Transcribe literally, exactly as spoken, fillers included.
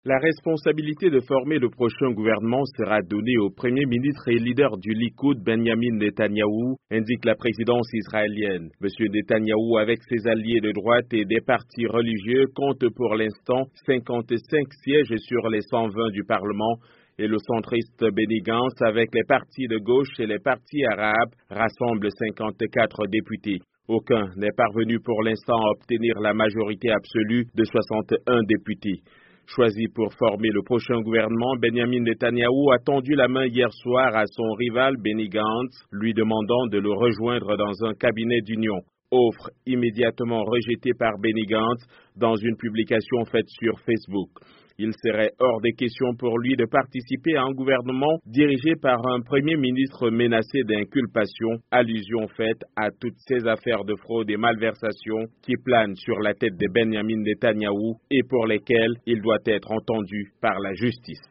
La responsabilité de former le prochain gouvernement sera donnée au Premier ministre et leader du Likoud, Benjamin Netanyahou, indique la présidence israélienne. Monsieur Netanyahou, avec ses alliés de droite et des partis religieux, compte pour l'instant cinquante-cinq sièges sur les cent vingt du Parlement, et le centriste Benny Gantz, avec les partis de gauche et les partis arabes, rassemble cinquante-quatre députés. Aucun n'est parvenu pour l'instant à obtenir la majorité absolue de soixante et un députés. Choisi pour former le prochain gouvernement, Benjamin Netanyahou a tendu la main hier soir à son rival Benny Gantz, lui demandant de le rejoindre dans un cabinet d'union. Offre immédiatement rejetée par Benny Gantz dans une publication faite sur Facebook. Il serait hors des questions pour lui de participer à un gouvernement dirigé par un premier ministre menacé d'inculpation, allusion faite à toutes ces affaires de fraude et malversation qui planent sur la tête de Benjamin Netanyahou et pour lesquelles il doit être entendu par la justice.